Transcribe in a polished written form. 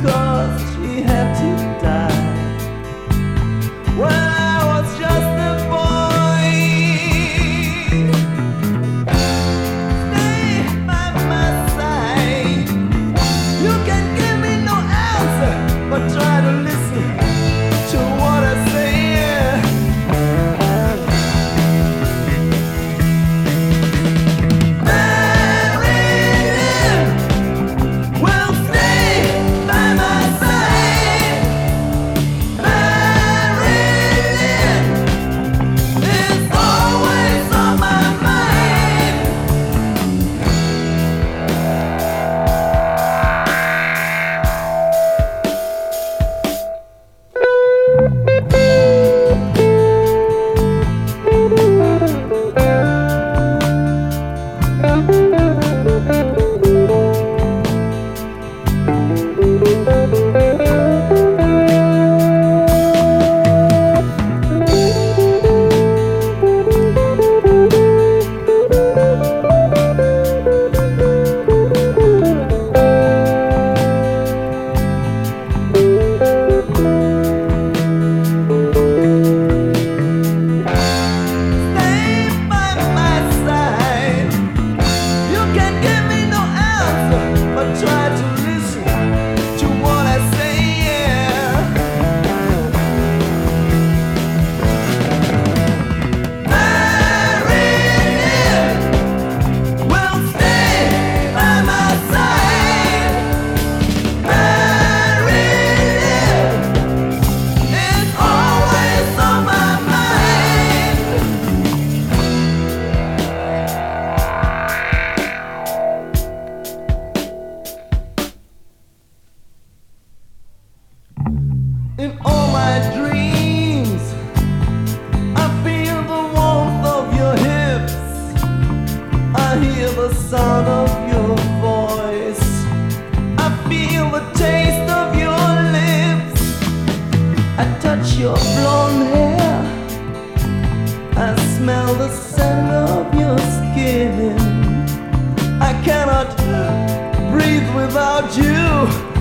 'cause she had to die. When I was just a boy, stay by my side. You can give me no answer, but try to listen to what I say. In all my dreams, I feel the warmth of your hips. I hear the sound of your voice. I feel the taste of your lips. I touch your blonde hair. I smell the scent of your skin. I cannot breathe without you.